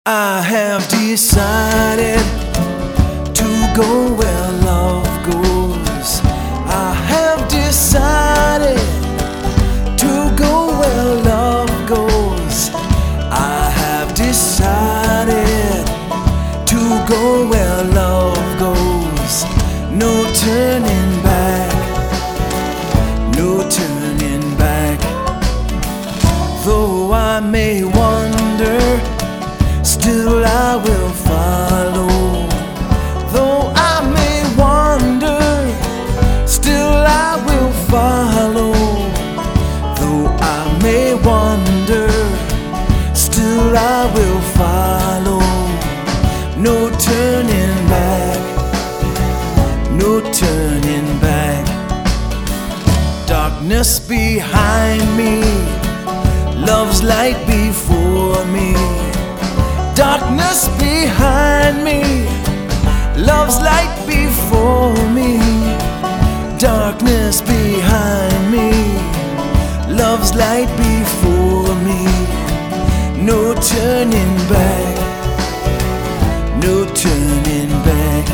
I have decided to go where love goes. I have decided to go where love goes. I have decided to go where love goes. No turning back, no turning back. Though I may wander, still I will follow. Though I may wander, still I will follow. Though I may wander, still I will follow. No turning back, no turning back. Darkness behind me, love's light before me. Darkness behind me, love's light before me. Darkness behind me, love's light before me. No turning back, no turning back.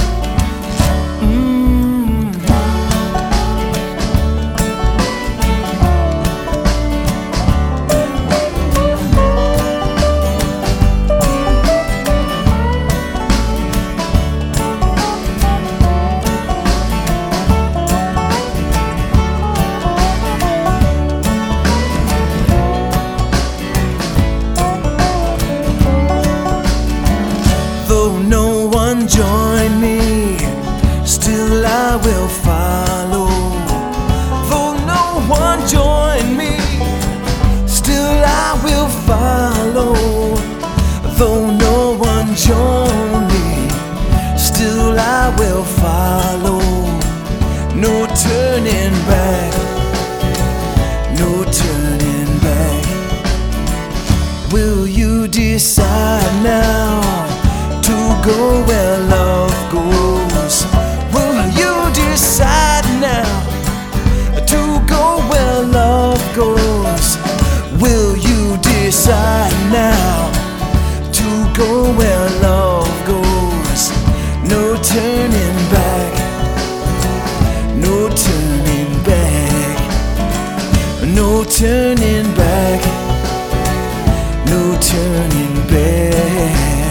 Though no one join me, still I will follow. Though no one join me, still I will follow. Though no one join me, still I will follow. No turning back, no turning back. Will you decide now to go where love goes? Will you decide now to go where love goes? Will you decide now to go where love goes? No turning back, no turning back, no turning back, no turning back.